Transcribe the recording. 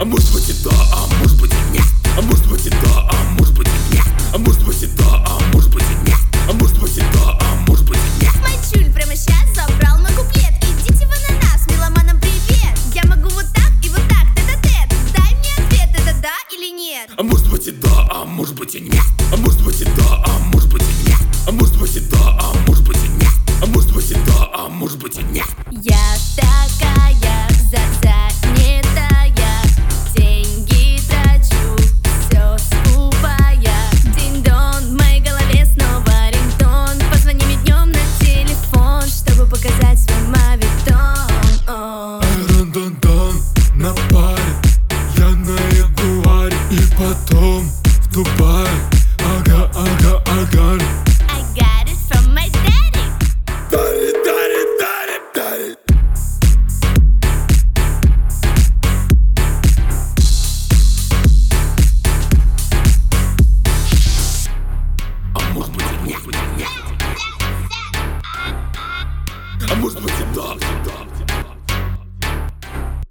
А может быть и да, а может быть и нет. А может быть и да, а может быть и нет. А может быть и да, а может быть и нет. А может быть и да, а может быть и нет. Мальчуль прямо сейчас забрал мой куплет. Идите вы на нас, меломанам привет. Я могу вот так и вот так, тет-а-тет. Дай мне ответ, это да или нет. А может быть и да, а может быть и нет. А может быть и да, а может быть и нет. А может быть и да, а может быть и нет. А может быть и да, а может быть и нет. Я такая занятая, деньги трачу, все скупая. Динь-дон, в моей голове снова рингтон. Позвони мне днем на телефон, чтобы показать свой мавитон. Ран-дан-дан, на паре, я на Ягуаре. И потом в Дубае, ага, ага, ага. I got it from my daddy. Дари, дари, дари, дари. А может быть и нет. А может быть и да.